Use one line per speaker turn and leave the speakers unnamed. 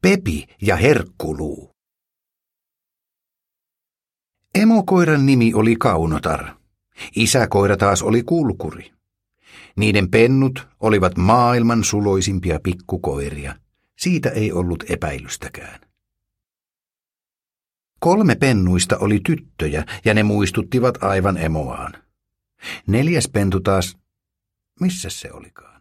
Pepi ja Herkkuluu. Emokoiran nimi oli Kaunotar. Isäkoira taas oli Kulkuri. Niiden pennut olivat maailman suloisimpia pikkukoiria. Siitä ei ollut epäilystäkään. 3 pennuista oli tyttöjä ja ne muistuttivat aivan emoaan. 4. pentu taas, missä se olikaan?